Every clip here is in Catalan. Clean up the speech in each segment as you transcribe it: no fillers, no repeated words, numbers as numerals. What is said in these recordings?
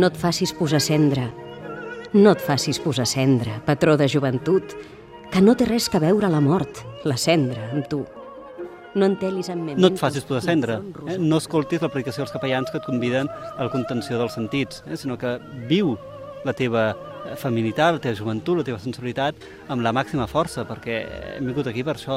No et facis posar cendra. No et facis posar cendra, patró de joventut, que no té res que veure la mort, la cendra, amb tu. No entelis en ment... No et facis posar cendra. No escoltis la predicació dels capellans que et conviden a la contenció dels sentits, sinó que viu la teva feminitat, la teva joventut, la teva sensibilitat amb la màxima força, perquè hem vingut aquí per això.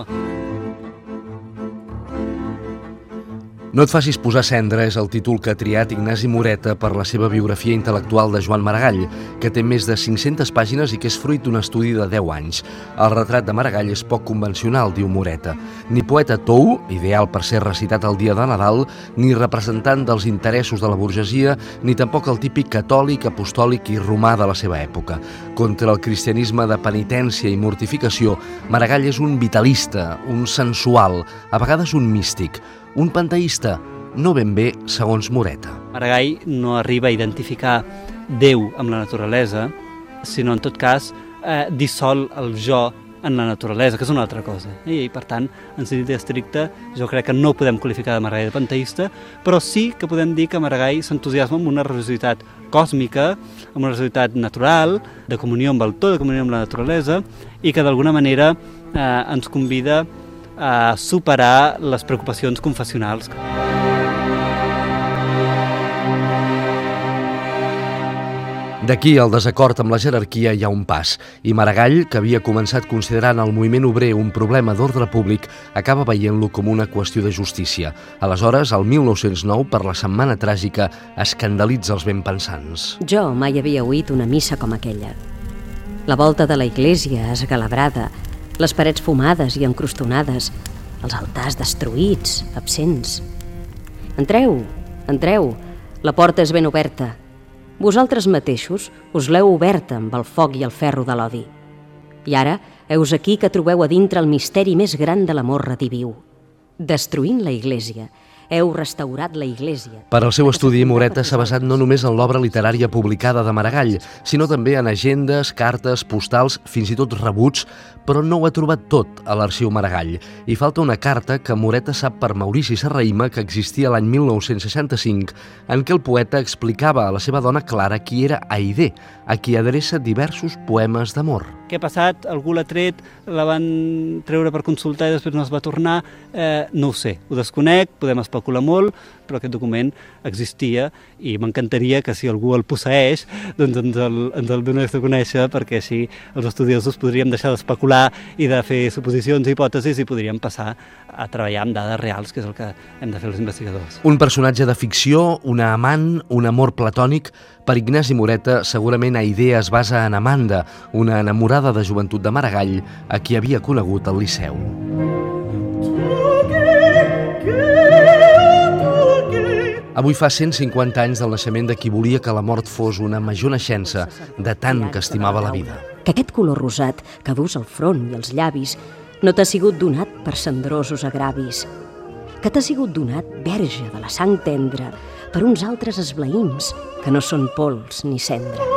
No et facis posar cendra és el títol que ha triat Ignasi Moreta per la seva biografia intel·lectual de Joan Maragall, que té més de 500 pàgines i que és fruit d'un estudi de 10 anys. El retrat de Maragall és poc convencional, diu Moreta. Ni poeta tou, ideal per ser recitat el dia de Nadal, ni representant dels interessos de la burgesia, ni tampoc el típic catòlic, apostòlic i romà de la seva època. Contra el cristianisme de penitència i mortificació, Maragall és un vitalista, un sensual, a vegades un místic, un panteista, no ben bé segons Moreta. Maragall no arriba a identificar Déu amb la naturalesa, sinó en tot cas dissol el jo en la naturalesa, que és una altra cosa. I per tant, en sentit estricte, jo crec que no podem qualificar de Maragall de panteista, però sí que podem dir que Maragall s'entusiasma amb una religiositat còsmica, amb una religiositat natural, de comunió amb el tot, de comunió amb la naturalesa, i que d'alguna manera ens convida a superar les preocupacions confessionals. D'aquí el desacord amb la jerarquia hi ha un pas, i Maragall, que havia començat considerant el moviment obrer un problema d'ordre públic, acaba veient-lo com una qüestió de justícia. Aleshores, el 1909, per la Setmana Tràgica, escandalitza els benpensants. Jo mai havia oït una missa com aquella. La volta de la iglesia esgalabrada, les parets fumades i encrostonades, els altars destruïts, absents. Entreu, entreu, la porta és ben oberta. Vosaltres mateixos us l'heu oberta amb el foc i el ferro de l'odi. I ara, heus aquí que trobeu a dintre el misteri més gran de l'amor rediviu. Destruint la iglesia, heu restaurat la iglesia. Per al seu estudi, Moreta s'ha basat no només en l'obra literària publicada de Maragall, sinó també en agendes, cartes, postals, fins i tot rebuts, però no ho ha trobat tot a l'arxiu Maragall. Hi falta una carta que Moreta sap per Maurici Serrahima que existia l'any 1965, en què el poeta explicava a la seva dona Clara qui era Aidé, a qui adreça diversos poemes d'amor. Què ha passat? Algú l'ha tret, la van treure per consultar i després no es va tornar? No ho sé, ho desconec, podem especular molt, però aquest document existia i m'encantaria que si algú el posseeix doncs ens el donés a conèixer, perquè així els estudiosos podríem deixar d'especular i de fer suposicions i hipòtesis i podríem passar a treballar amb dades reals, que és el que hem de fer els investigadors. Un personatge de ficció, una amant, un amor platònic. Per Ignasi Moreta, segurament Aidé es basa en Amanda, una enamorada de joventut de Maragall, a qui havia conegut al Liceu. Avui fa 150 anys del naixement de qui volia que la mort fos una major naixença de tant que estimava la vida. Que aquest color rosat que dus al front i als llavis no t'ha sigut donat per cendrosos agravis, que t'ha sigut donat, verge de la sang tendra, per uns altres esblaïms que no són pols ni cendra.